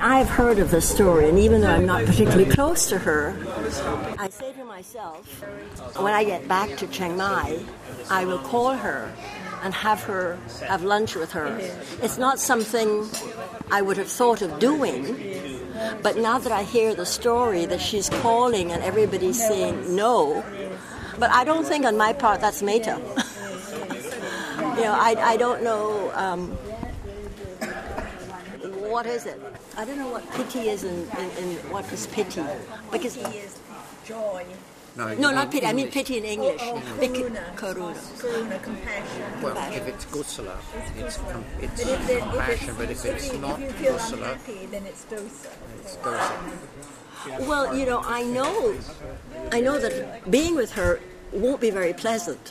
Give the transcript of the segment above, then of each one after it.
I've heard of the story, and even though I'm not particularly close to her, I say to myself, when I get back to Chiang Mai, I will call her and have lunch with her. It's not something I would have thought of doing, but now that I hear the story that she's calling and everybody's saying no, but I don't think on my part that's metta. I don't know, what is it? I don't know what pity is in what is pity. Because pity is joy. No, not pity. I mean pity in English. Karuna, compassion. Well, if it's kusala, it's compassion, but if it's not kusala, unhappy, then it's dosa. It's dosa. Well, I know that being with her won't be very pleasant.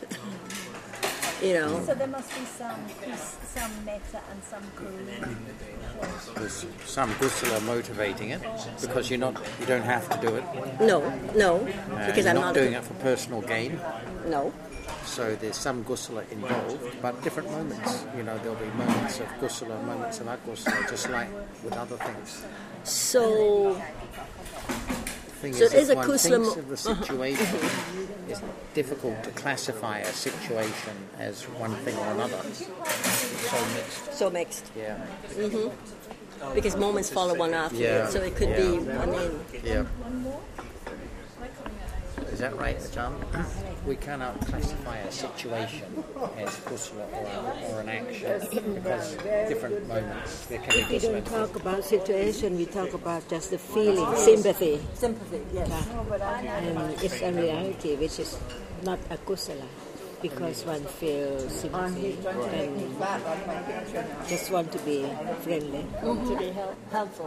So there must be some metta and some karuna. There's some kusala motivating it because you don't have to do it. No, because I'm not doing it for personal gain. No. So there's some kusala involved, but different moments. There'll be moments of kusala, moments of akusala, just like with other things. So It is a one kusala thinks of the situation, it's difficult to classify a situation as one thing or another. So mixed. Yeah. Mm-hmm. Because moments follow one after. Yeah. So it could be. Yeah. Is that right, Ajahn? We cannot classify a situation as kusala or an action because different moments there can be If we kusala. don't talk about situation, we talk about just the feeling, sympathy. Sympathy, yes. And it's a reality which is not a kusala because one feels sympathy and just want to be friendly. To be helpful.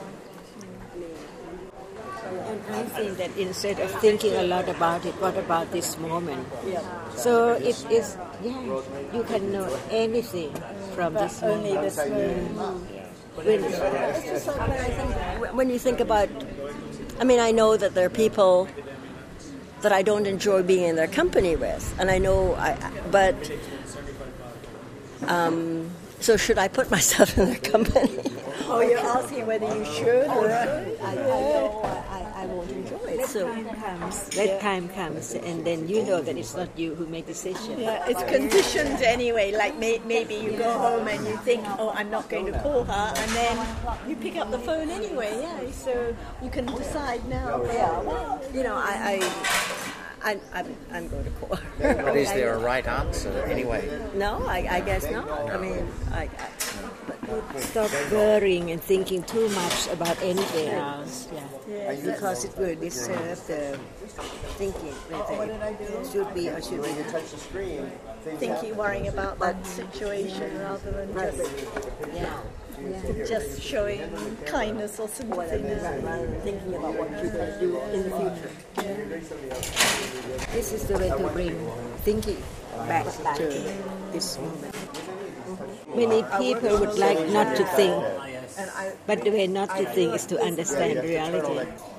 And I think that instead of thinking a lot about it, what about this moment? Yeah. So it is, you can know anything from this moment. Only this moment. When you think about, I know that there are people that I don't enjoy being in their company with, and I know, so should I put myself in their company? Oh, you're asking whether you should or I won't enjoy it. That time comes, and then you know that it's not you who make the decision. Yeah, it's conditioned anyway. Like maybe you go home and you think, oh, I'm not going to call her, and then you pick up the phone anyway. Yeah, so you can decide now. I'm going to call her. But is there a right answer anyway? No, I guess not. Stop worrying and thinking too much about anything else. Because it will disturb the thinking whether it should be or should be not. Worrying about that situation rather than just showing kindness or sympathy. Thinking about what you're going to do in the future. This is the way to bring thinking back to this moment. Many people would like not to think, but the way not to think is to understand reality.